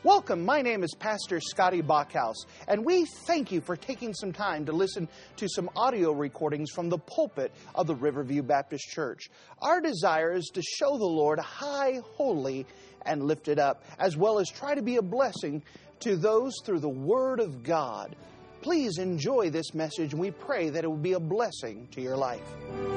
Welcome, my name is Pastor Scotty Bachhaus, and we thank you for taking some time to listen to some audio recordings from the pulpit of the Riverview Baptist Church. Our desire is to show the Lord high, holy, and lifted up, as well as try to be a blessing to those through the Word of God. Please enjoy this message, and we pray that it will be a blessing to your life.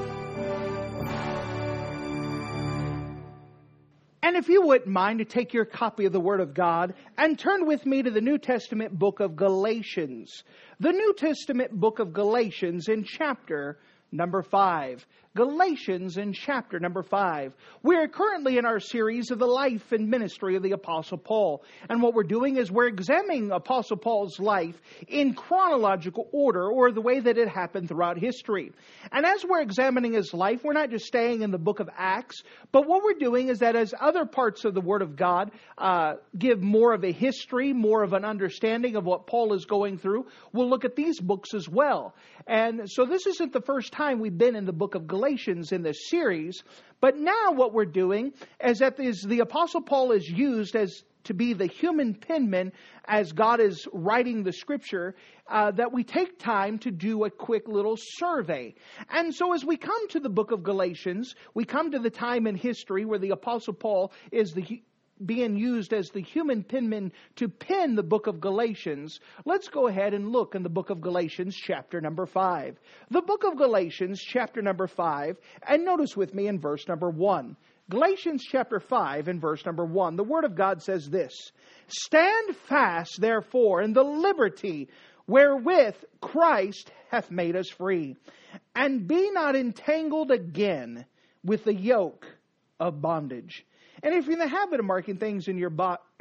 And if you wouldn't mind to take your copy of the Word of God and turn with me to the New Testament book of Galatians. The New Testament book of Galatians in chapter number 5. Galatians in chapter number 5. We're currently in our series of the life and ministry of the Apostle Paul. And what we're doing is we're examining Apostle Paul's life in chronological order, or the way that it happened throughout history. And as we're examining his life, we're not just staying in the book of Acts, but what we're doing is that as other parts of the Word of God give more of a history, more of an understanding of what Paul is going through, we'll look at these books as well. And so this isn't the first time we've been in the book of Galatians in this series, but now what we're doing is that the Apostle Paul is used as to be the human penman as God is writing the Scripture, that we take time to do a quick little survey. And so as we come to the book of Galatians, we come to the time in history where the Apostle Paul is being used as the human penman to pen the book of Galatians. Let's go ahead and look in the book of Galatians chapter number 5. The book of Galatians chapter number 5, and notice with me in verse number 1. Galatians chapter 5 and verse number 1. The Word of God says this: "Stand fast, therefore, in the liberty wherewith Christ hath made us free, and be not entangled again with the yoke of bondage." And if you're in the habit of marking things in your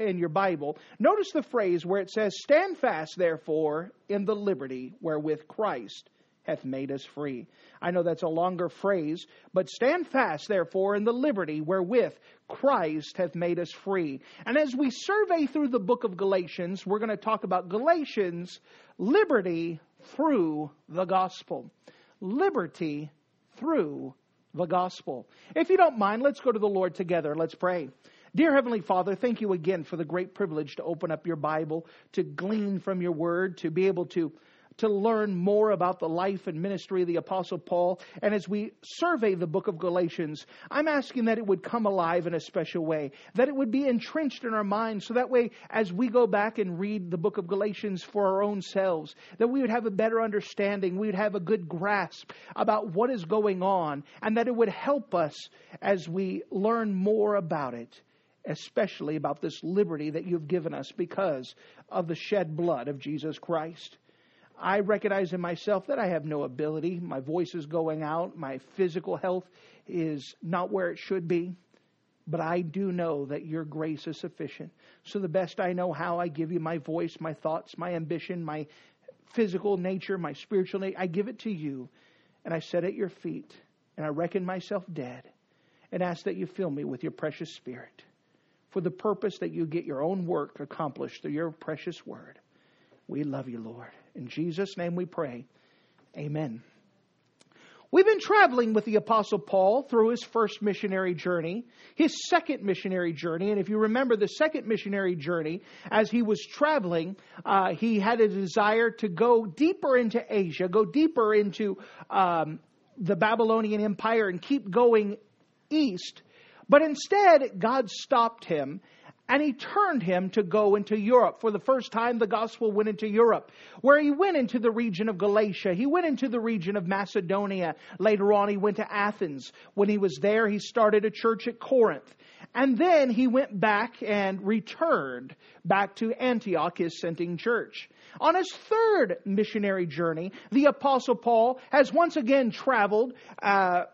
Bible, notice the phrase where it says, "Stand fast, therefore, in the liberty wherewith Christ hath made us free." I know that's a longer phrase, but stand fast, therefore, in the liberty wherewith Christ hath made us free. And as we survey through the book of Galatians, we're going to talk about Galatians, liberty through the gospel. Liberty through the gospel. If you don't mind, let's go to the Lord together. Let's pray. Dear Heavenly Father, thank you again for the great privilege to open up your Bible, to glean from your word, to be able to learn more about the life and ministry of the Apostle Paul. And as we survey the book of Galatians, I'm asking that it would come alive in a special way, that it would be entrenched in our minds, so that way as we go back and read the book of Galatians for our own selves, that we would have a better understanding, we would have a good grasp about what is going on, and that it would help us as we learn more about it, especially about this liberty that you've given us because of the shed blood of Jesus Christ. I recognize in myself that I have no ability. My voice is going out. My physical health is not where it should be. But I do know that your grace is sufficient. So the best I know how, I give you my voice, my thoughts, my ambition, my physical nature, my spiritual nature. I give it to you. And I set at your feet. And I reckon myself dead. And ask that you fill me with your precious Spirit, for the purpose that you get your own work accomplished through your precious word. We love you, Lord. In Jesus' name we pray. Amen. We've been traveling with the Apostle Paul through his first missionary journey, his second missionary journey. And if you remember the second missionary journey, as he was traveling, he had a desire to go deeper into Asia, go deeper into the Babylonian Empire and keep going east. But instead, God stopped him. And he turned him to go into Europe. For the first time, the gospel went into Europe, where he went into the region of Galatia. He went into the region of Macedonia. Later on, he went to Athens. When he was there, he started a church at Corinth. And then he went back and returned back to Antioch, his sending church. On his third missionary journey, the Apostle Paul has once again traveled a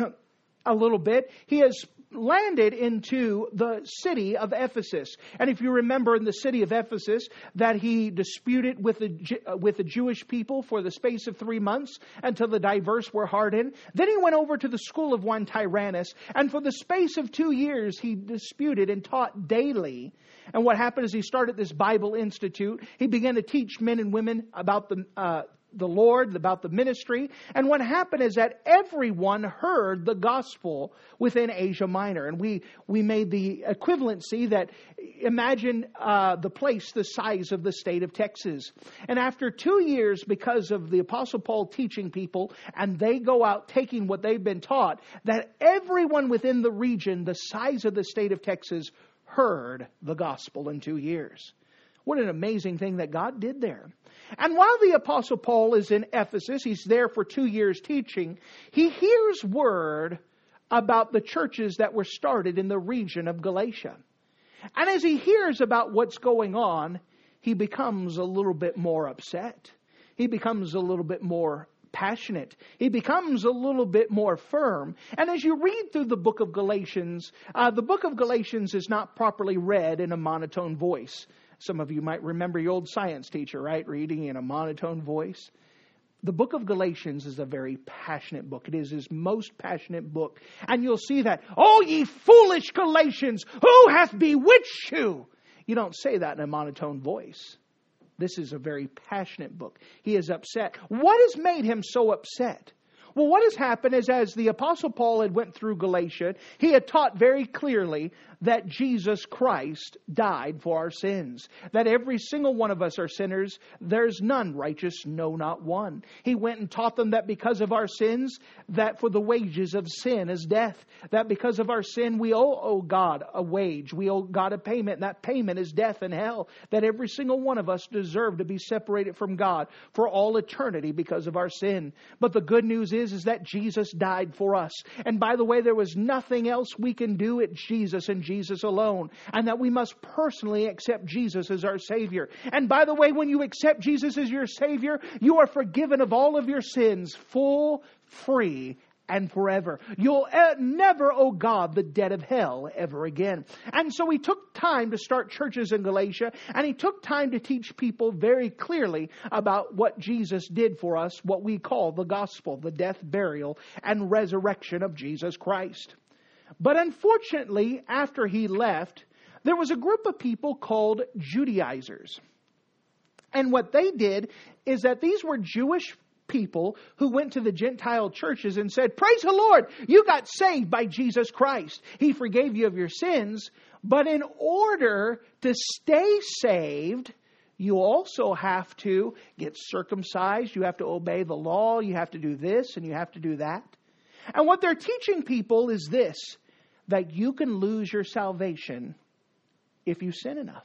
little bit. He has landed into the city of Ephesus. And if you remember in the city of Ephesus that he disputed with the Jewish people for the space of 3 months until the diverse were hardened. Then he went over to the school of one Tyrannus, and for the space of 2 years he disputed and taught daily. And what happened is he started this Bible Institute. He began to teach men and women about the Lord, about the ministry. And what happened is that everyone heard the gospel within Asia Minor. And we made the equivalency that imagine the place the size of the state of Texas. And after 2 years, because of the Apostle Paul teaching people, and they go out taking what they've been taught, that everyone within the region, the size of the state of Texas, heard the gospel in 2 years. What an amazing thing that God did there. And while the Apostle Paul is in Ephesus, he's there for 2 years teaching, he hears word about the churches that were started in the region of Galatia. And as he hears about what's going on, he becomes a little bit more upset. He becomes a little bit more passionate. He becomes a little bit more firm. And as you read through the book of Galatians is not properly read in a monotone voice. Some of you might remember your old science teacher, right? Reading in a monotone voice. The book of Galatians is a very passionate book. It is his most passionate book. And you'll see that, "Oh, ye foolish Galatians, who hath bewitched you?" You don't say that in a monotone voice. This is a very passionate book. He is upset. What has made him so upset? Well, what has happened is, as the Apostle Paul had went through Galatia, he had taught very clearly that Jesus Christ died for our sins. That every single one of us are sinners. There's none righteous, no, not one. He went and taught them that because of our sins, that for the wages of sin is death. That because of our sin, we owe God a wage. We owe God a payment. And that payment is death and hell. That every single one of us deserve to be separated from God for all eternity because of our sin. But the good news is that Jesus died for us. And by the way, there was nothing else we can do. It's Jesus and Jesus alone. And that we must personally accept Jesus as our Savior. And by the way, when you accept Jesus as your Savior, you are forgiven of all of your sins, full, free, and forever. You'll never owe God the debt of hell ever again. And so he took time to start churches in Galatia, and he took time to teach people very clearly about what Jesus did for us, what we call the gospel, the death, burial, and resurrection of Jesus Christ. But unfortunately, after he left, there was a group of people called Judaizers. And what they did is that these were Jewish people who went to the Gentile churches and said, "Praise the Lord, you got saved by Jesus Christ. He forgave you of your sins. But in order to stay saved, you also have to get circumcised. You have to obey the law. You have to do this and you have to do that." And what they're teaching people is this, that you can lose your salvation if you sin enough.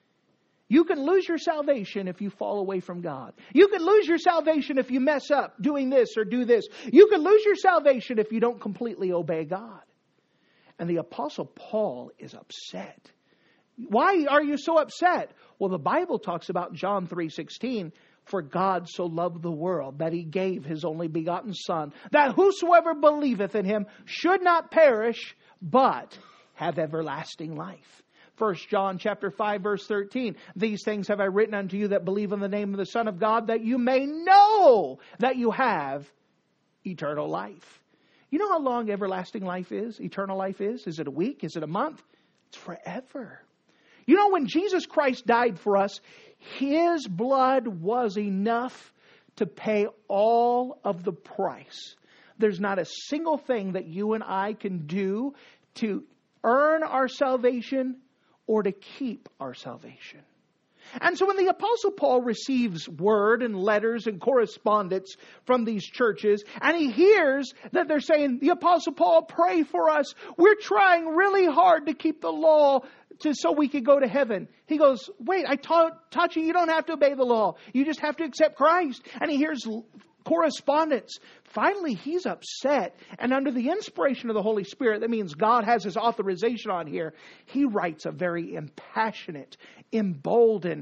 You can lose your salvation if you fall away from God. You can lose your salvation if you mess up doing this or do this. You can lose your salvation if you don't completely obey God. And the Apostle Paul is upset. Why are you so upset? Well, the Bible talks about John 3:16. "For God so loved the world that he gave his only begotten Son, that whosoever believeth in him should not perish, but have everlasting life." 1 John chapter 5, verse 13. "These things have I written unto you that believe in the name of the Son of God, that you may know that you have eternal life." You know how long everlasting life is? Eternal life is? Is it a week? Is it a month? It's forever. You know, when Jesus Christ died for us, his blood was enough to pay all of the price. There's not a single thing that you and I can do to earn our salvation or to keep our salvation. And so when the Apostle Paul receives word and letters and correspondence from these churches, and he hears that they're saying, "The Apostle Paul, pray for us. We're trying really hard to keep the law so we could go to heaven." He goes, "Wait, I taught you don't have to obey the law. You just have to accept Christ." And he hears correspondence. Finally, he's upset. And under the inspiration of the Holy Spirit, that means God has his authorization on here. He writes a very impassionate, emboldened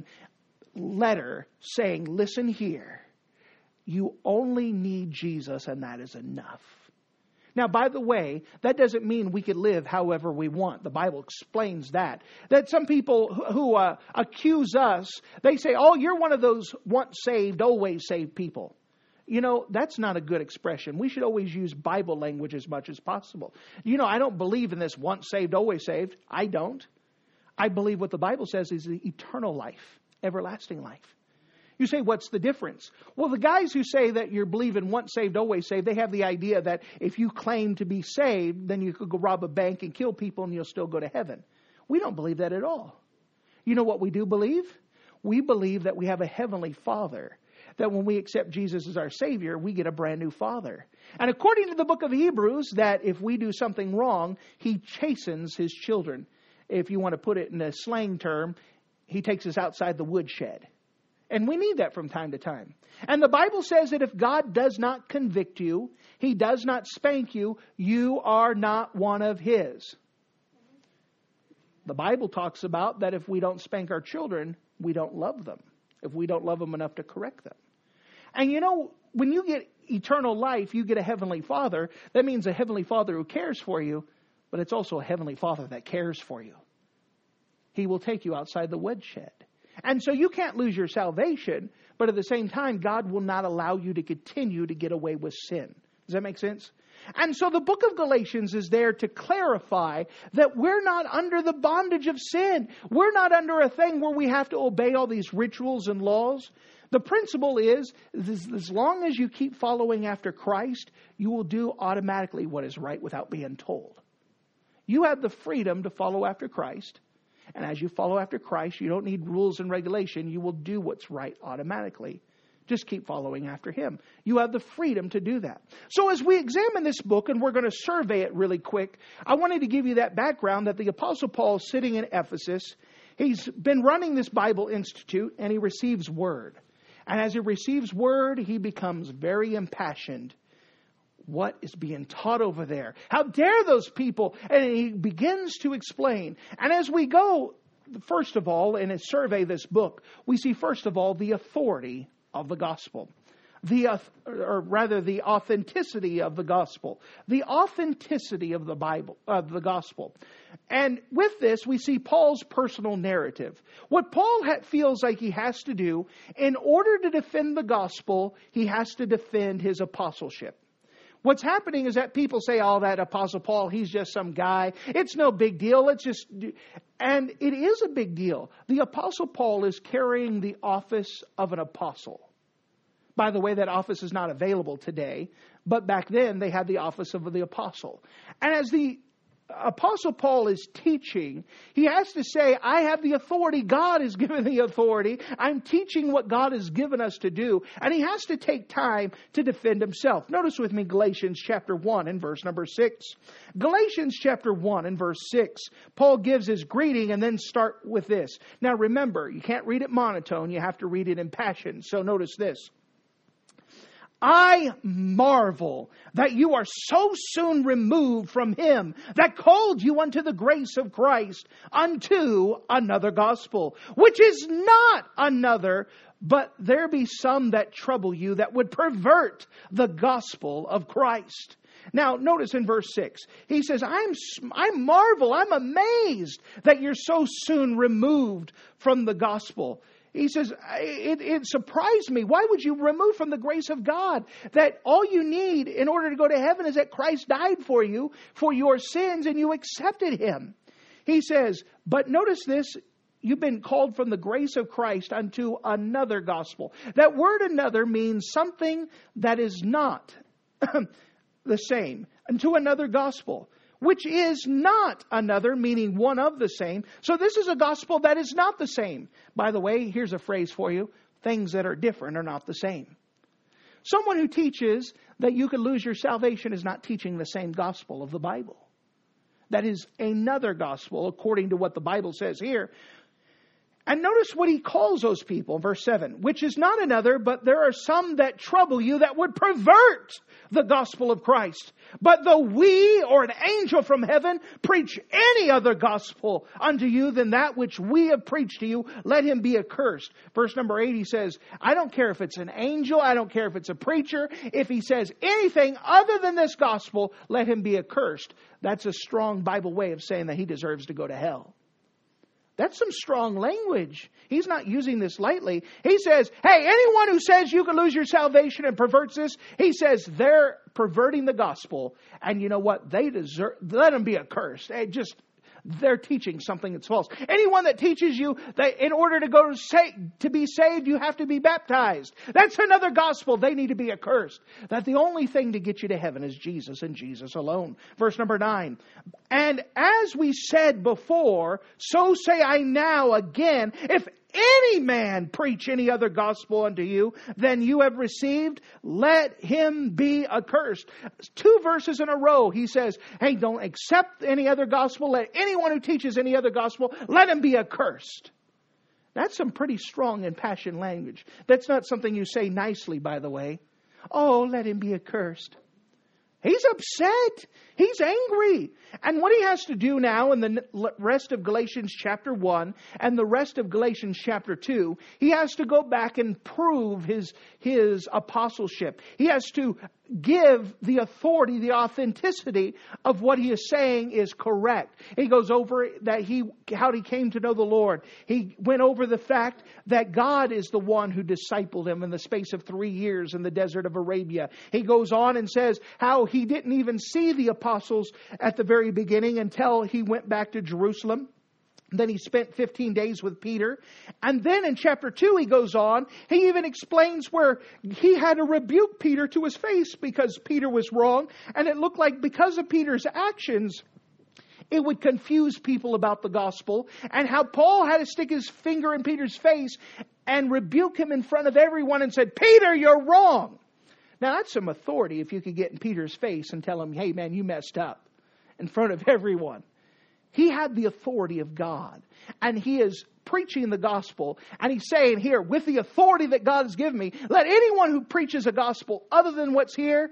letter saying, "Listen here. You only need Jesus, and that is enough." Now, by the way, that doesn't mean we can live however we want. The Bible explains that. That some people who accuse us, they say, "Oh, you're one of those once saved, always saved people." You know, that's not a good expression. We should always use Bible language as much as possible. You know, I don't believe in this once saved, always saved. I don't. I believe what the Bible says is the eternal life, everlasting life. You say, what's the difference? Well, the guys who say that you're believing once saved, always saved, they have the idea that if you claim to be saved, then you could go rob a bank and kill people and you'll still go to heaven. We don't believe that at all. You know what we do believe? We believe that we have a heavenly Father. That when we accept Jesus as our Savior, we get a brand new Father. And according to the book of Hebrews, that if we do something wrong, He chastens His children. If you want to put it in a slang term, He takes us outside the woodshed. And we need that from time to time. And the Bible says that if God does not convict you, He does not spank you, you are not one of His. The Bible talks about that if we don't spank our children, we don't love them. If we don't love them enough to correct them. And you know, when you get eternal life, you get a heavenly Father. That means a heavenly Father who cares for you, but it's also a heavenly Father that cares for you. He will take you outside the woodshed. And so you can't lose your salvation, but at the same time, God will not allow you to continue to get away with sin. Does that make sense? And so the book of Galatians is there to clarify that we're not under the bondage of sin. We're not under a thing where we have to obey all these rituals and laws. The principle is as long as you keep following after Christ, you will do automatically what is right without being told. You have the freedom to follow after Christ. And as you follow after Christ, you don't need rules and regulation. You will do what's right automatically. Just keep following after Him. You have the freedom to do that. So as we examine this book, and we're going to survey it really quick, I wanted to give you that background that the Apostle Paul is sitting in Ephesus. He's been running this Bible Institute, and he receives word. And as he receives word, he becomes very impassioned. What is being taught over there? How dare those people? And he begins to explain. And as we go, first of all, and survey this book, we see first of all the authority of the gospel. The authenticity of the gospel. The authenticity of the Bible, of the gospel. And with this, we see Paul's personal narrative. What Paul feels like he has to do, in order to defend the gospel, he has to defend his apostleship. What's happening is that people say, oh, that Apostle Paul, he's just some guy. It's no big deal. And it is a big deal. The Apostle Paul is carrying the office of an apostle. By the way, that office is not available today. But back then, they had the office of the apostle. And as the Apostle Paul is teaching, he has to say, I have the authority. God has given the authority. I'm teaching what God has given us to do. And he has to take time to defend himself. Notice with me Galatians chapter 1 and verse number 6. Galatians chapter 1 and verse 6. Paul gives his greeting and then start with this. Now remember, you can't read it monotone. You have to read it in passion. So notice this. I marvel that you are so soon removed from Him that called you unto the grace of Christ unto another gospel, which is not another, but there be some that trouble you that would pervert the gospel of Christ. Now, notice in verse 6, he says, I marvel, I'm amazed that you're so soon removed from the gospel. He says, it surprised me. Why would you remove from the grace of God that all you need in order to go to heaven is that Christ died for you, for your sins, and you accepted Him? He says, but notice this, you've been called from the grace of Christ unto another gospel. That word another means something that is not the same, unto another gospel. Which is not another, meaning one of the same. So this is a gospel that is not the same. By the way, here's a phrase for you. Things that are different are not the same. Someone who teaches that you could lose your salvation is not teaching the same gospel of the Bible. That is another gospel, according to what the Bible says here. And notice what he calls those people, verse 7, which is not another, but there are some that trouble you that would pervert the gospel of Christ. But though we or an angel from heaven preach any other gospel unto you than that which we have preached to you, let him be accursed. Verse number 8, he says, I don't care if it's an angel, I don't care if it's a preacher. If he says anything other than this gospel, let him be accursed. That's a strong Bible way of saying that he deserves to go to hell. That's some strong language. He's not using this lightly. He says, hey, anyone who says you can lose your salvation and perverts this, he says they're perverting the gospel. And you know what? They deserve, let them be accursed. they're teaching something that's false. Anyone that teaches you that in order to be saved, you have to be baptized, that's another gospel. They need to be accursed. That the only thing to get you to heaven is Jesus and Jesus alone. Verse number 9. And as we said before, so say I now again, if any man preach any other gospel unto you than you have received, let him be accursed. 2 verses in a row, he says, hey, don't accept any other gospel. Let anyone who teaches any other gospel, let him be accursed. That's some pretty strong and passionate language. That's not something you say nicely, by the way. Oh, let him be accursed. He's upset. He's angry. And what he has to do now in the rest of Galatians chapter 1 and the rest of Galatians chapter 2, he has to go back and prove his apostleship. He has to give the authority, the authenticity of what he is saying is correct. He goes over that how he came to know the Lord. He went over the fact that God is the one who discipled him in the space of 3 years in the desert of Arabia. He goes on and says how he didn't even see the apostles at the very beginning until he went back to Jerusalem. Then he spent 15 days with Peter. And then in chapter 2 he goes on. He even explains where he had to rebuke Peter to his face because Peter was wrong. And it looked like because of Peter's actions, it would confuse people about the gospel. And how Paul had to stick his finger in Peter's face and rebuke him in front of everyone and said, Peter, you're wrong. Now that's some authority if you could get in Peter's face and tell him, hey man, you messed up in front of everyone. He had the authority of God. And he is preaching the gospel. And he's saying here, with the authority that God has given me, let anyone who preaches a gospel other than what's here,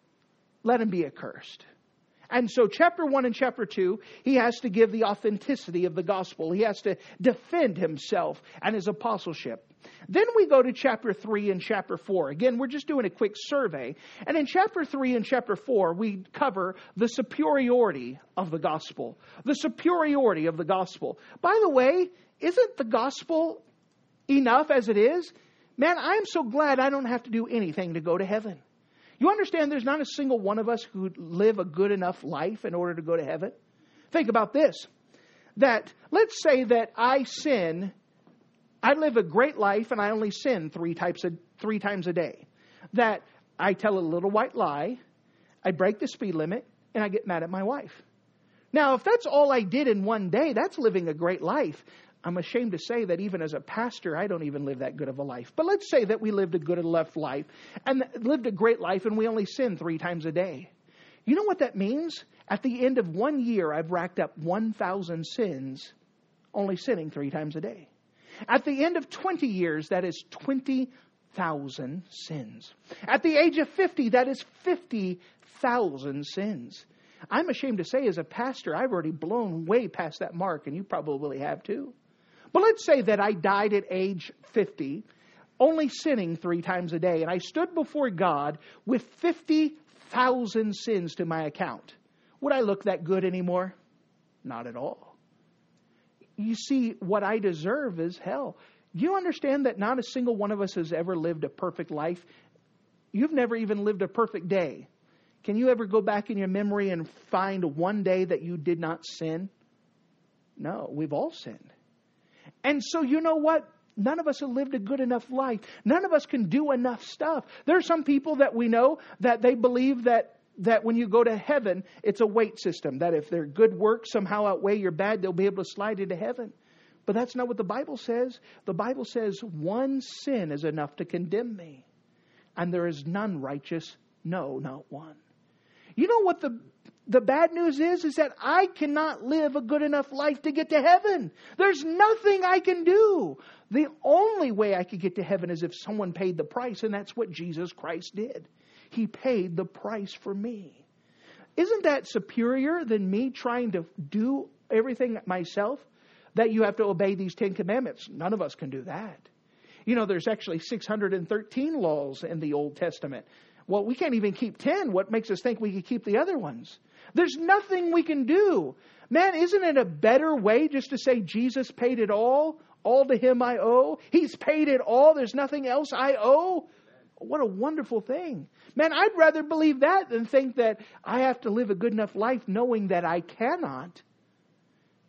let him be accursed. And so chapter 1 and chapter 2, he has to give the authenticity of the gospel. He has to defend himself and his apostleship. Then we go to chapter 3 and chapter 4. Again, we're just doing a quick survey. And in chapter 3 and chapter 4, we cover the superiority of the gospel. The superiority of the gospel. By the way, isn't the gospel enough as it is? Man, I'm so glad I don't have to do anything to go to heaven. You understand there's not a single one of us who live a good enough life in order to go to heaven? Think about this. That let's say that I live a great life and I only sin three times a day. That I tell a little white lie, I break the speed limit, and I get mad at my wife. Now, if that's all I did in one day, that's living a great life. I'm ashamed to say that even as a pastor, I don't even live that good of a life. But let's say that we lived a good enough life and lived a great life and we only sin 3 times a day. You know what that means? At the end of 1 year, I've racked up 1,000 sins, only sinning 3 times a day. At the end of 20 years, that is 20,000 sins. At the age of 50, that is 50,000 sins. I'm ashamed to say as a pastor, I've already blown way past that mark, and you probably have too. But let's say that I died at age 50, only sinning 3 times a day, and I stood before God with 50,000 sins to my account. Would I look that good anymore? Not at all. You see, what I deserve is hell. You understand that not a single one of us has ever lived a perfect life? You've never even lived a perfect day. Can you ever go back in your memory and find one day that you did not sin? No, we've all sinned. And so you know what? None of us have lived a good enough life. None of us can do enough stuff. There are some people that we know that they believe that when you go to heaven, it's a weight system. That if their good works somehow outweigh your bad, they'll be able to slide into heaven. But that's not what the Bible says. The Bible says one sin is enough to condemn me. And there is none righteous, no, not one. You know what the bad news is that I cannot live a good enough life to get to heaven. There's nothing I can do. The only way I could get to heaven is if someone paid the price, and that's what Jesus Christ did. He paid the price for me. Isn't that superior than me trying to do everything myself? That you have to obey these 10 commandments. None of us can do that. You know, there's actually 613 laws in the Old Testament. Well, we can't even keep 10. What makes us think we could keep the other ones? There's nothing we can do. Man, isn't it a better way just to say Jesus paid it all? All to Him I owe. He's paid it all. There's nothing else I owe. What a wonderful thing. Man, I'd rather believe that than think that I have to live a good enough life knowing that I cannot.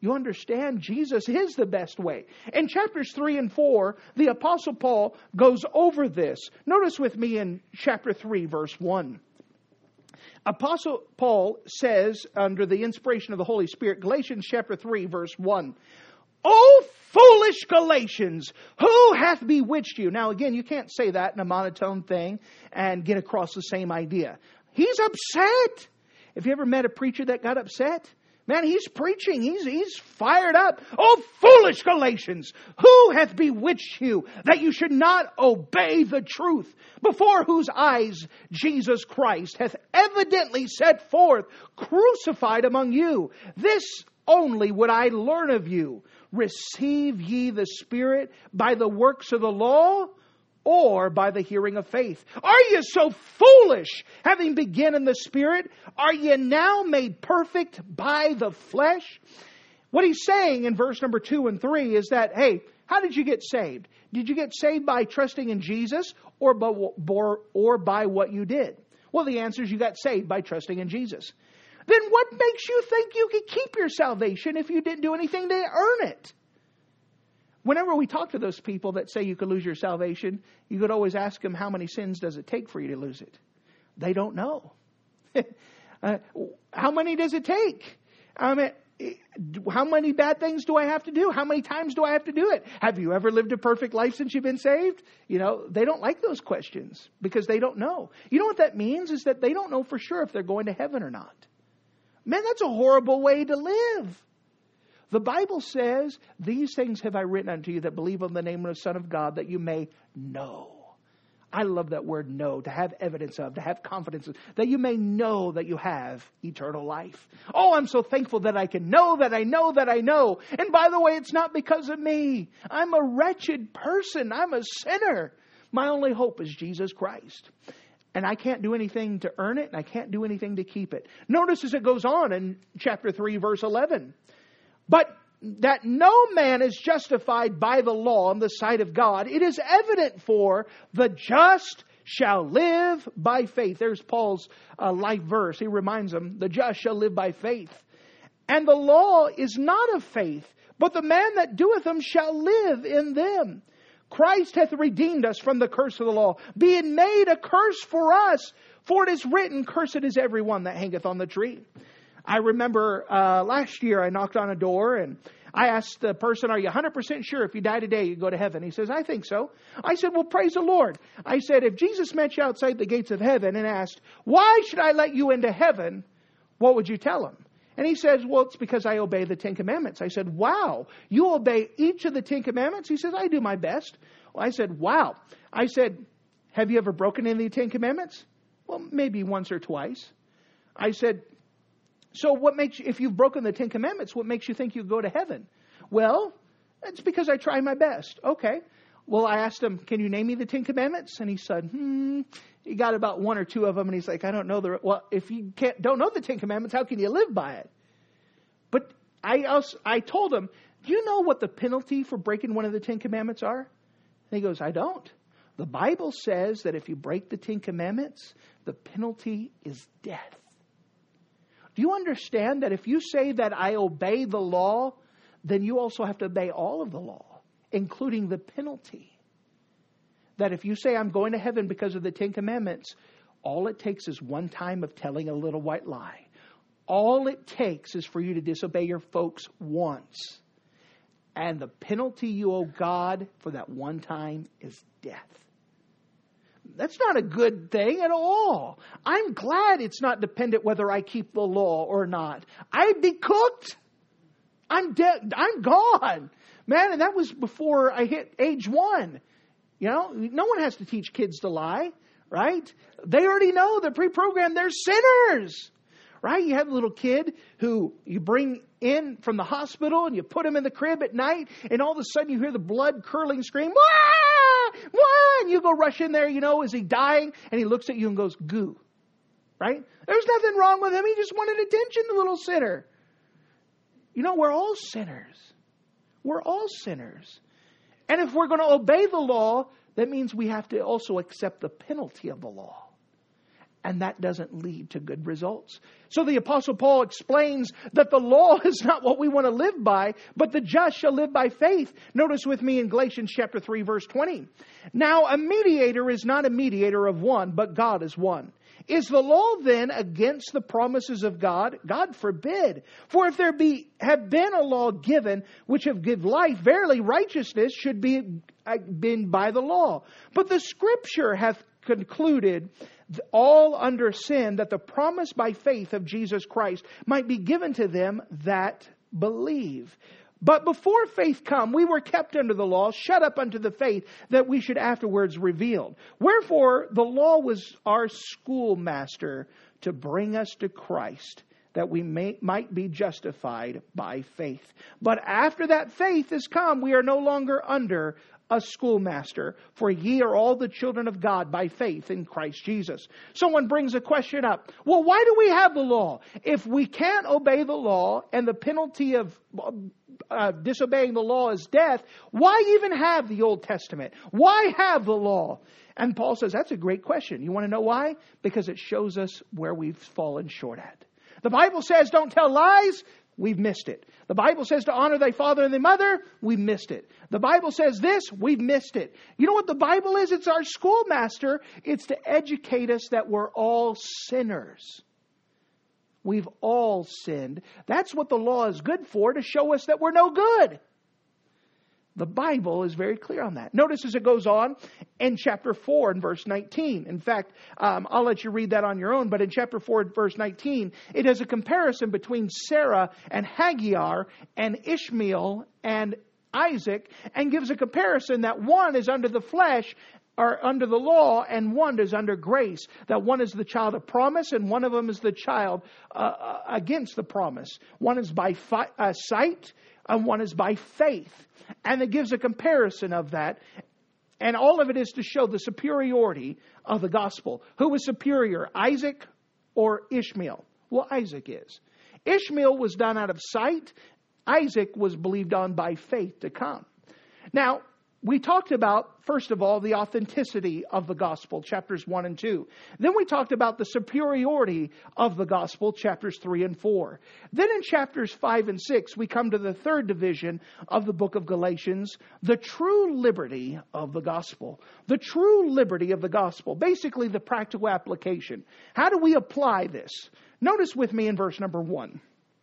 you understand Jesus is the best way. In chapters 3 and 4, the Apostle Paul goes over this. Notice with me in chapter 3, verse 1. Apostle Paul says, under the inspiration of the Holy Spirit, Galatians chapter 3, verse 1, O foolish Galatians, who hath bewitched you? Now again, you can't say that in a monotone thing and get across the same idea. He's upset. Have you ever met a preacher that got upset? Man, he's preaching. He's fired up. Oh, foolish Galatians, who hath bewitched you that you should not obey the truth, before whose eyes Jesus Christ hath evidently set forth, crucified among you? This only would I learn of you. Receive ye the Spirit by the works of the law, or by the hearing of faith? Are you so foolish? Having begun in the Spirit, are you now made perfect by the flesh? What he's saying in verse number 2 and 3 is that, hey, how did you get saved? Did you get saved by trusting in Jesus or by what you did? Well, the answer is you got saved by trusting in Jesus. Then what makes you think you could keep your salvation if you didn't do anything to earn it? Whenever we talk to those people that say you could lose your salvation, you could always ask them, how many sins does it take for you to lose it? They don't know. How many does it take? How many bad things do I have to do? How many times do I have to do it? Have you ever lived a perfect life since you've been saved? You know, they don't like those questions because they don't know. You know what that means is that they don't know for sure if they're going to heaven or not. Man, that's a horrible way to live. The Bible says, these things have I written unto you that believe on the name of the Son of God, that you may know. I love that word know, to have evidence of, to have confidence of, that you may know that you have eternal life. Oh, I'm so thankful that I can know that I know that I know. And by the way, it's not because of me. I'm a wretched person. I'm a sinner. My only hope is Jesus Christ. And I can't do anything to earn it, and I can't do anything to keep it. Notice as it goes on in chapter 3, verse 11. But that no man is justified by the law in the sight of God, it is evident, for the just shall live by faith. There's Paul's life verse. He reminds them, the just shall live by faith. And the law is not of faith, but the man that doeth them shall live in them. Christ hath redeemed us from the curse of the law, being made a curse for us. For it is written, cursed is every one that hangeth on the tree. I remember last year I knocked on a door and I asked the person, are you 100% sure if you die today you go to heaven? He says, I think so. I said, well, praise the Lord. I said, if Jesus met you outside the gates of heaven and asked, why should I let you into heaven? What would you tell him? And he says, well, it's because I obey the 10 Commandments. I said, wow, you obey each of the 10 Commandments? He says, I do my best. Well, I said, wow. I said, have you ever broken any of the 10 Commandments? Well, maybe once or twice. I said, so what makes you, if you've broken the 10 Commandments, what makes you think you'll go to heaven? Well, it's because I try my best. Okay. Well, I asked him, can you name me the 10 Commandments? And he said, he got about one or two of them. And he's like, I don't know well, if you don't know the 10 Commandments, how can you live by it? But I told him, do you know what the penalty for breaking one of the 10 Commandments are? And he goes, I don't. The Bible says that if you break the 10 Commandments, the penalty is death. Do you understand that if you say that I obey the law, then you also have to obey all of the law, including the penalty? That if you say I'm going to heaven because of the 10 Commandments, all it takes is one time of telling a little white lie. All it takes is for you to disobey your folks once. And the penalty you owe God for that one time is death. That's not a good thing at all. I'm glad it's not dependent whether I keep the law or not. I'd be cooked. I'm dead. I'm gone. Man, and that was before I hit age 1. You know, no one has to teach kids to lie, right? They already know, they're pre-programmed, they're sinners, right? You have a little kid who you bring in from the hospital and you put him in the crib at night, and all of a sudden you hear the blood curdling scream, wah! Wah! And you go rush in there, you know, is he dying? And he looks at you and goes, goo, right? There's nothing wrong with him. He just wanted attention, the little sinner. You know, we're all sinners. We're all sinners. And if we're going to obey the law, that means we have to also accept the penalty of the law. And that doesn't lead to good results. So the Apostle Paul explains that the law is not what we want to live by, but the just shall live by faith. Notice with me in Galatians chapter 3, verse 20. Now a mediator is not a mediator of one, but God is one. Is the law then against the promises of God? God forbid. For if there have been a law given which have given life, verily righteousness should be been by the law. But the Scripture hath concluded all under sin, that the promise by faith of Jesus Christ might be given to them that believe. But before faith come, we were kept under the law, shut up unto the faith that we should afterwards revealed. Wherefore the law was our schoolmaster to bring us to Christ, that we might be justified by faith. But after that faith is come, we are no longer under a schoolmaster, for ye are all the children of God by faith in Christ Jesus. Someone brings a question up. Well, why do we have the law? If we can't obey the law and the penalty of disobeying the law is death, why even have the Old Testament? Why have the law? And Paul says, that's a great question. You want to know why? Because it shows us where we've fallen short at. The Bible says don't tell lies. We've missed it. The Bible says to honor thy father and thy mother. We've missed it. The Bible says this. We've missed it. You know what the Bible is? It's our schoolmaster. It's to educate us that we're all sinners. We've all sinned. That's what the law is good for, to show us that we're no good. The Bible is very clear on that. Notice as it goes on in chapter 4 and verse 19. In fact, I'll let you read that on your own. But in chapter 4 verse 19, it has a comparison between Sarah and Hagar and Ishmael and Isaac, and gives a comparison that one is under the flesh or under the law, and one is under grace. That one is the child of promise, and one of them is the child against the promise. One is by sight, and one is by faith. And it gives a comparison of that. And all of it is to show the superiority of the gospel. Who was superior, Isaac or Ishmael? Well, Isaac is. Ishmael was done out of sight. Isaac was believed on by faith to come. Now, we talked about, first of all, the authenticity of the gospel, chapters 1 and 2. Then we talked about the superiority of the gospel, chapters 3 and 4. Then in chapters 5 and 6, we come to the third division of the book of Galatians, the true liberty of the gospel. The true liberty of the gospel, basically the practical application. How do we apply this? Notice with me in verse number 1.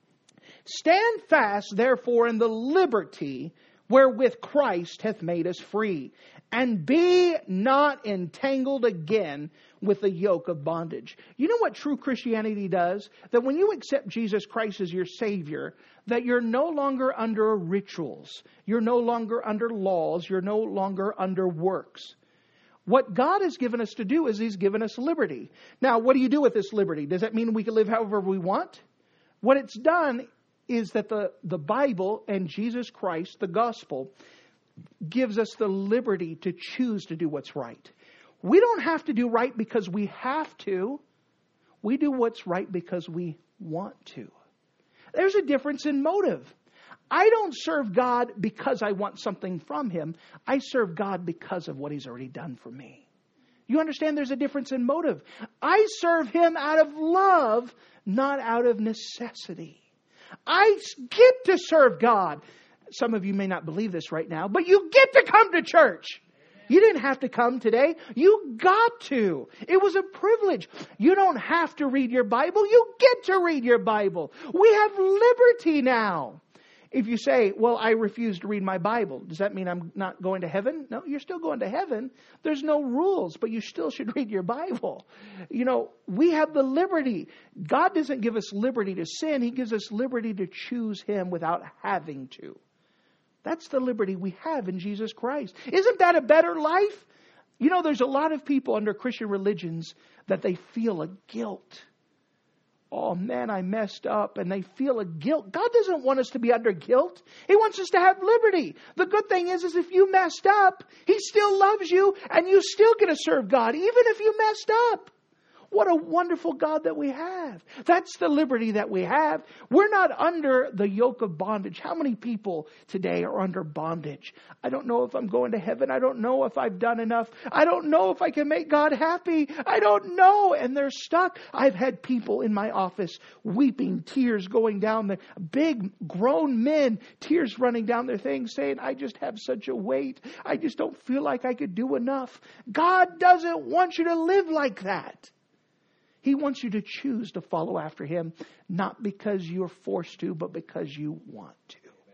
Stand fast, therefore, in the liberty wherewith Christ hath made us free, and be not entangled again with the yoke of bondage. You know what true Christianity does? That when you accept Jesus Christ as your Savior, that you're no longer under rituals. You're no longer under laws. You're no longer under works. What God has given us to do is He's given us liberty. Now, what do you do with this liberty? Does that mean we can live however we want? What it's done is that the Bible and Jesus Christ, the gospel, gives us the liberty to choose to do what's right. We don't have to do right because we have to. We do what's right because we want to. There's a difference in motive. I don't serve God because I want something from Him. I serve God because of what He's already done for me. You understand there's a difference in motive. I serve Him out of love, not out of necessity. I get to serve God. Some of you may not believe this right now, but you get to come to church. You didn't have to come today. You got to. It was a privilege. You don't have to read your Bible. You get to read your Bible. We have liberty now. If you say, well, I refuse to read my Bible, does that mean I'm not going to heaven? No, you're still going to heaven. There's no rules, but you still should read your Bible. You know, we have the liberty. God doesn't give us liberty to sin. He gives us liberty to choose Him without having to. That's the liberty we have in Jesus Christ. Isn't that a better life? You know, there's a lot of people under Christian religions that they feel a guilt. Oh man, I messed up, and they feel a guilt. God doesn't want us to be under guilt. He wants us to have liberty. The good thing is if you messed up, He still loves you, and you still get to serve God, even if you messed up. What a wonderful God that we have. That's the liberty that we have. We're not under the yoke of bondage. How many people today are under bondage? I don't know if I'm going to heaven. I don't know if I've done enough. I don't know if I can make God happy. I don't know. And they're stuck. I've had people in my office weeping, tears going down there. Big grown men, tears running down their things saying, I just have such a weight. I just don't feel like I could do enough. God doesn't want you to live like that. He wants you to choose to follow after Him, not because you're forced to, but because you want to.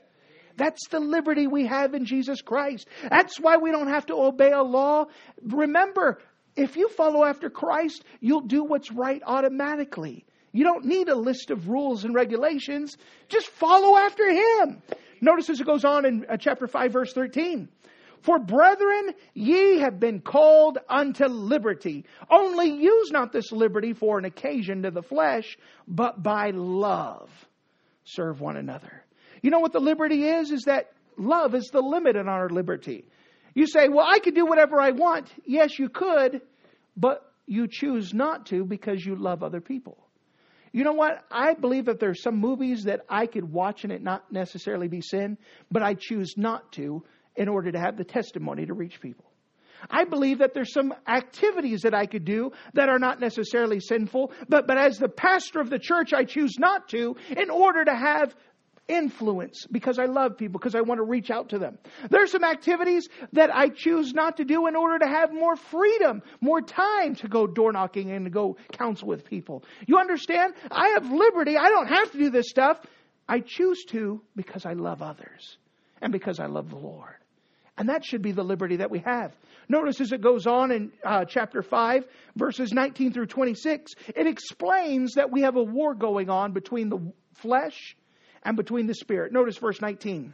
That's the liberty we have in Jesus Christ. That's why we don't have to obey a law. Remember, if you follow after Christ, you'll do what's right automatically. You don't need a list of rules and regulations. Just follow after Him. Notice as it goes on in chapter 5, verse 13. For brethren, ye have been called unto liberty. Only use not this liberty for an occasion to the flesh, but by love serve one another. You know what the liberty is? Is that love is the limit on our liberty. You say, well, I could do whatever I want. Yes, you could, but you choose not to because you love other people. You know what? I believe that there's some movies that I could watch and it not necessarily be sin, but I choose not to in order to have the testimony to reach people. I believe that there's some activities that I could do that are not necessarily sinful, but as the pastor of the church, I choose not to in order to have influence because I love people, because I want to reach out to them. There's some activities that I choose not to do in order to have more freedom, more time to go door knocking and to go counsel with people. You understand? I have liberty. I don't have to do this stuff. I choose to because I love others and because I love the Lord. And that should be the liberty that we have. Notice as it goes on in chapter 5, verses 19 through 26, it explains that we have a war going on between the flesh and between the Spirit. Notice verse 19.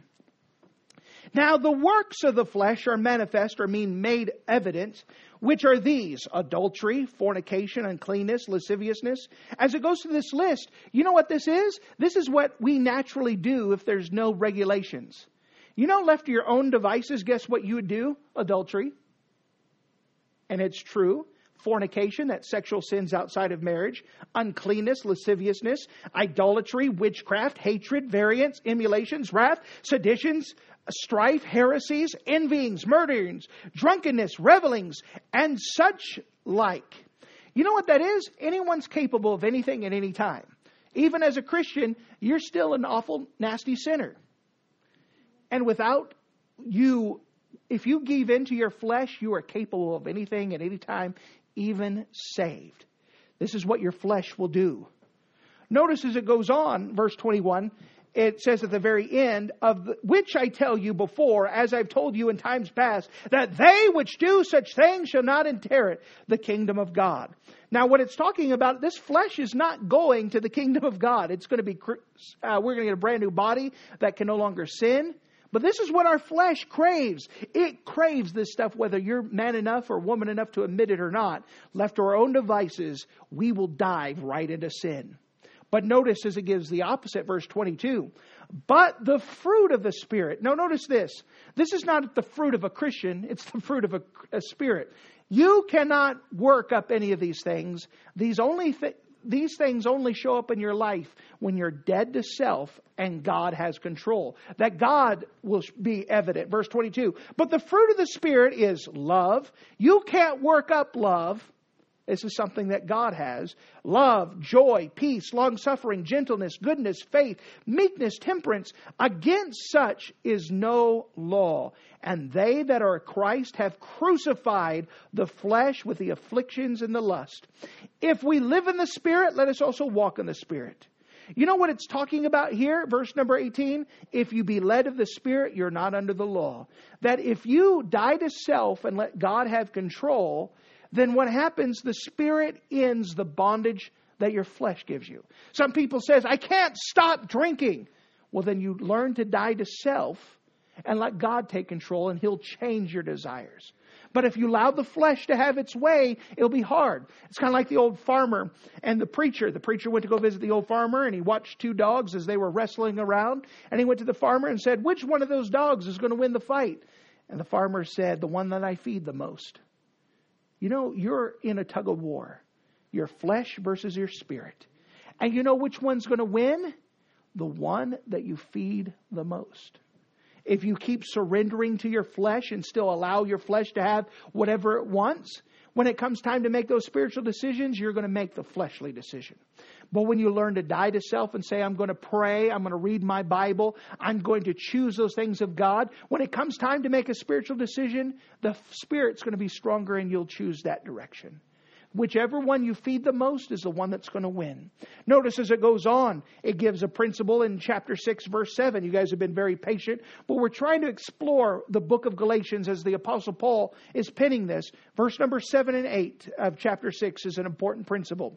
Now the works of the flesh are manifest, or mean made evident, which are these: adultery, fornication, uncleanness, lasciviousness. As it goes through this list, you know what this is? This is what we naturally do if there's no regulations. You know, left to your own devices, guess what you would do? Adultery. And it's true. Fornication, that's sexual sins outside of marriage. Uncleanness, lasciviousness, idolatry, witchcraft, hatred, variance, emulations, wrath, seditions, strife, heresies, envyings, murderings, drunkenness, revelings, and such like. You know what that is? Anyone's capable of anything at any time. Even as a Christian, you're still an awful, nasty sinner. And without you, if you give into your flesh, you are capable of anything at any time, even saved. This is what your flesh will do. Notice as it goes on, verse 21, it says at the very end, of which I tell you before, as I've told you in times past, that they which do such things shall not inherit the kingdom of God. Now, what it's talking about, this flesh is not going to the kingdom of God. It's going to be, we're going to get a brand new body that can no longer sin. But this is what our flesh craves. It craves this stuff, whether you're man enough or woman enough to admit it or not. Left to our own devices, we will dive right into sin. But notice as it gives the opposite, verse 22. But the fruit of the Spirit. Now notice this. This is not the fruit of a Christian. It's the fruit of a spirit. You cannot work up any of these things. These things only show up in your life when you're dead to self and God has control. That God will be evident. Verse 22. But the fruit of the Spirit is love. You can't work up love. This is something that God has. Love, joy, peace, long-suffering, gentleness, goodness, faith, meekness, temperance. Against such is no law. And they that are Christ have crucified the flesh with the afflictions and the lust. If we live in the Spirit, let us also walk in the Spirit. You know what it's talking about here? Verse number 18. If you be led of the Spirit, you're not under the law. That if you die to self and let God have control, then what happens? The Spirit ends the bondage that your flesh gives you. Some people says, I can't stop drinking. Well, then you learn to die to self and let God take control, and He'll change your desires. But if you allow the flesh to have its way, it'll be hard. It's kind of like the old farmer and the preacher. The preacher went to go visit the old farmer, and he watched two dogs as they were wrestling around. And he went to the farmer and said, which one of those dogs is going to win the fight? And the farmer said, the one that I feed the most. You know, you're in a tug of war. Your flesh versus your spirit. And you know which one's going to win? The one that you feed the most. If you keep surrendering to your flesh and still allow your flesh to have whatever it wants, when it comes time to make those spiritual decisions, you're going to make the fleshly decision. But when you learn to die to self and say, I'm going to pray, I'm going to read my Bible, I'm going to choose those things of God, when it comes time to make a spiritual decision, the Spirit's going to be stronger and you'll choose that direction. Whichever one you feed the most is the one that's going to win. Notice as it goes on, it gives a principle in chapter 6, verse 7. You guys have been very patient, but we're trying to explore the book of Galatians as the Apostle Paul is penning this. Verse number 7 and 8 of chapter 6 is an important principle.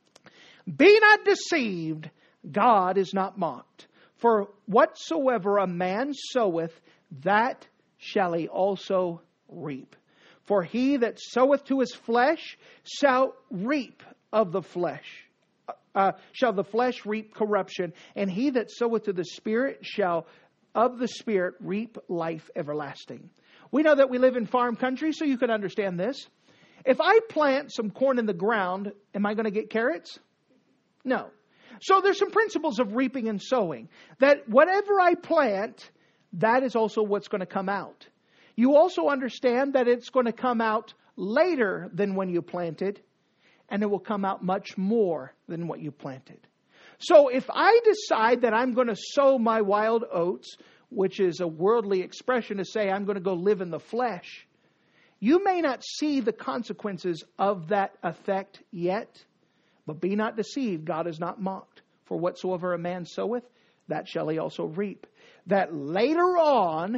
Be not deceived, God is not mocked. For whatsoever a man soweth, that shall he also reap. For he that soweth to his flesh shall reap of the flesh. Shall the flesh reap corruption, and he that soweth to the Spirit shall of the Spirit reap life everlasting. We know that we live in farm country, so you can understand this. If I plant some corn in the ground, am I going to get carrots? No. So there's some principles of reaping and sowing. That whatever I plant, that is also what's going to come out. You also understand that it's going to come out later than when you planted, and it will come out much more than what you planted. So if I decide that I'm going to sow my wild oats, which is a worldly expression to say I'm going to go live in the flesh, you may not see the consequences of that effect yet, but be not deceived, God is not mocked. For whatsoever a man soweth, that shall he also reap. That later on,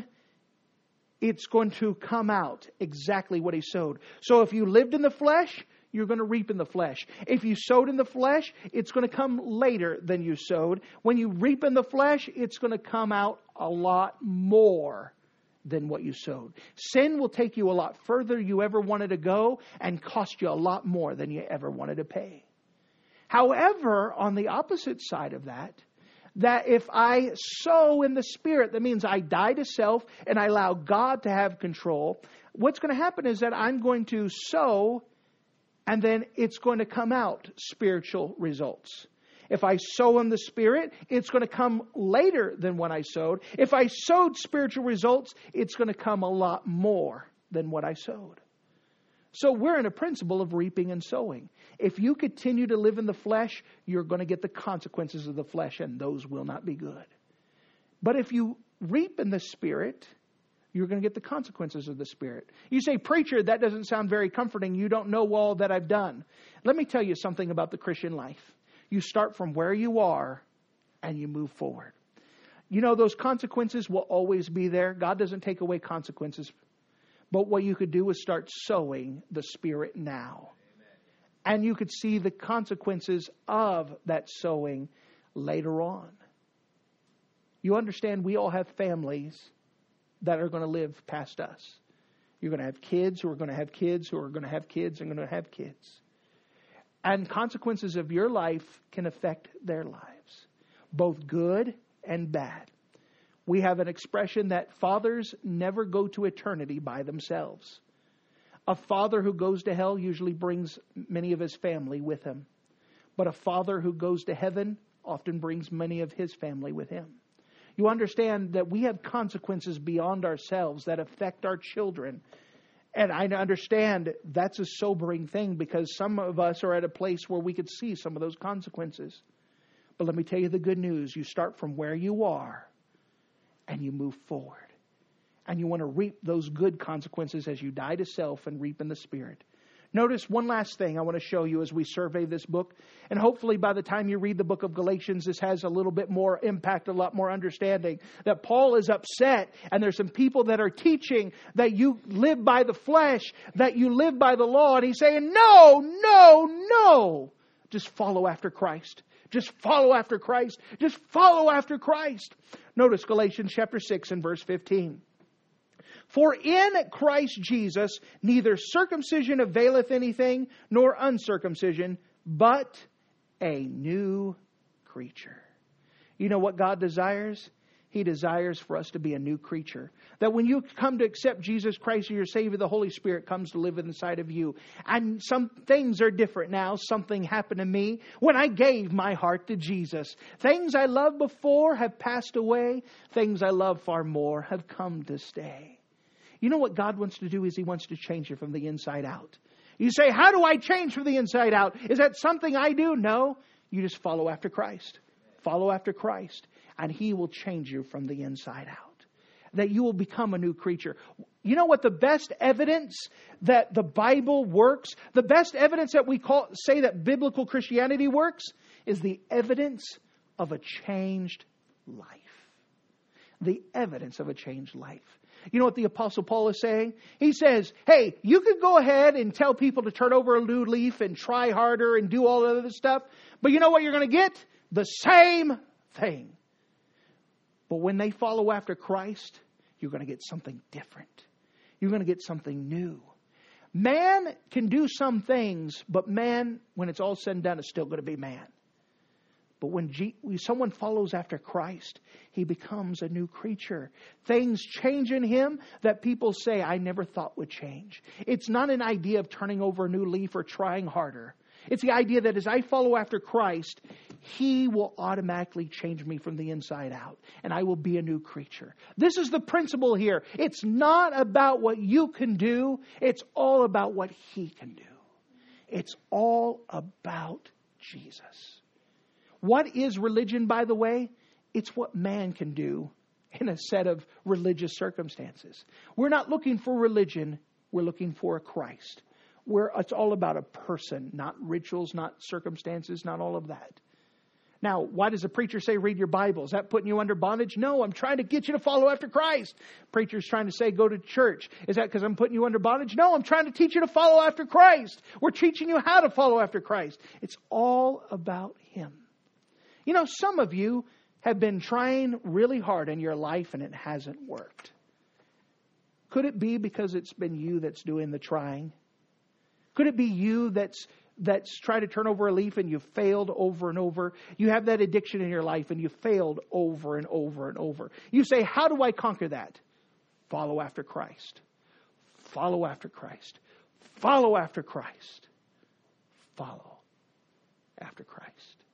it's going to come out exactly what he sowed. So if you lived in the flesh, you're going to reap in the flesh. If you sowed in the flesh, it's going to come later than you sowed. When you reap in the flesh, it's going to come out a lot more than what you sowed. Sin will take you a lot further you ever wanted to go and cost you a lot more than you ever wanted to pay. However, on the opposite side of that if I sow in the Spirit, that means I die to self and I allow God to have control. What's going to happen is that I'm going to sow and then it's going to come out spiritual results. If I sow in the Spirit, it's going to come later than when I sowed. If I sowed spiritual results, it's going to come a lot more than what I sowed. So we're in a principle of reaping and sowing. If you continue to live in the flesh, you're going to get the consequences of the flesh, and those will not be good. But if you reap in the Spirit, you're going to get the consequences of the Spirit. You say, preacher, that doesn't sound very comforting. You don't know all that I've done. Let me tell you something about the Christian life. You start from where you are and you move forward. You know, those consequences will always be there. God doesn't take away consequences. But what you could do is start sowing the Spirit now. And you could see the consequences of that sowing later on. You understand, we all have families that are going to live past us. You're going to have kids who are going to have kids who are going to have kids and going to have kids. And consequences of your life can affect their lives, both good and bad. We have an expression that fathers never go to eternity by themselves. A father who goes to hell usually brings many of his family with him. But a father who goes to heaven often brings many of his family with him. You understand that we have consequences beyond ourselves that affect our children. And I understand that's a sobering thing because some of us are at a place where we could see some of those consequences. But let me tell you the good news. You start from where you are and you move forward. And you want to reap those good consequences as you die to self and reap in the Spirit. Notice one last thing I want to show you as we survey this book. And hopefully by the time you read the book of Galatians, this has a little bit more impact, a lot more understanding. That Paul is upset and there's some people that are teaching that you live by the flesh, that you live by the law. And he's saying, no. Just follow after Christ. Just follow after Christ. Just follow after Christ. Notice Galatians chapter 6 and verse 15. For in Christ Jesus neither circumcision availeth anything, nor uncircumcision, but a new creature. You know what God desires? He desires for us to be a new creature. That when you come to accept Jesus Christ as your Savior, the Holy Spirit comes to live inside of you. And some things are different now. Something happened to me when I gave my heart to Jesus. Things I loved before have passed away. Things I love far more have come to stay. You know what God wants to do is He wants to change you from the inside out. You say, how do I change from the inside out? Is that something I do? No. You just follow after Christ. Follow after Christ. And He will change you from the inside out. That you will become a new creature. You know what the best evidence that the Bible works, the best evidence that we say that biblical Christianity works, is the evidence of a changed life. The evidence of a changed life. You know what the Apostle Paul is saying? He says, hey, you could go ahead and tell people to turn over a new leaf and try harder and do all that other stuff. But you know what you're going to get? The same thing. But when they follow after Christ, you're going to get something different. You're going to get something new. Man can do some things, but man, when it's all said and done, is still going to be man. But when someone follows after Christ, he becomes a new creature. Things change in him that people say, I never thought would change. It's not an idea of turning over a new leaf or trying harder. It's the idea that as I follow after Christ, He will automatically change me from the inside out. And I will be a new creature. This is the principle here. It's not about what you can do. It's all about what He can do. It's all about Jesus. What is religion, by the way? It's what man can do in a set of religious circumstances. We're not looking for religion. We're looking for a Christ. Where it's all about a person, not rituals, not circumstances, not all of that. Now, why does the preacher say read your Bible? Is that putting you under bondage? No, I'm trying to get you to follow after Christ. Preacher's trying to say go to church. Is that because I'm putting you under bondage? No, I'm trying to teach you to follow after Christ. We're teaching you how to follow after Christ. It's all about Him. You know, some of you have been trying really hard in your life and it hasn't worked. Could it be because it's been you that's doing the trying? Could it be you that's tried to turn over a leaf and you've failed over and over? You have that addiction in your life and you've failed over and over and over. You say, how do I conquer that? Follow after Christ. Follow after Christ. Follow after Christ. Follow after Christ.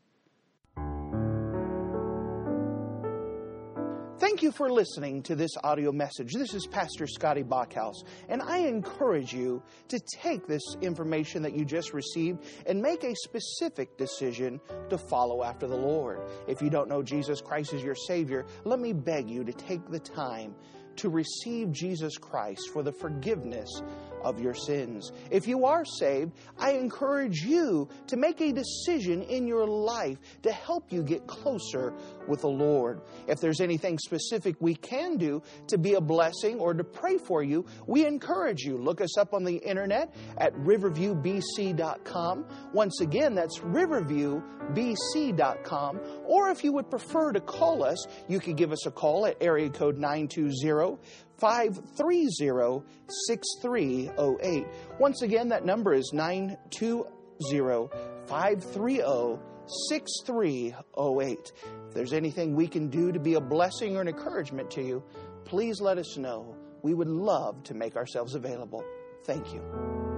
Thank you for listening to this audio message. This is Pastor Scotty Bachhaus, and I encourage you to take this information that you just received and make a specific decision to follow after the Lord. If you don't know Jesus Christ as your Savior, let me beg you to take the time to receive Jesus Christ for the forgiveness of your sins. If you are saved, I encourage you to make a decision in your life to help you get closer with the Lord. If there's anything specific we can do to be a blessing or to pray for you, we encourage you. Look us up on the internet at riverviewbc.com. Once again, that's riverviewbc.com. Or if you would prefer to call us, you can give us a call at area code 920-530-6308. Once again, that number is 920-530-6308. If there's anything we can do to be a blessing or an encouragement to you, please let us know. We would love to make ourselves available. Thank you.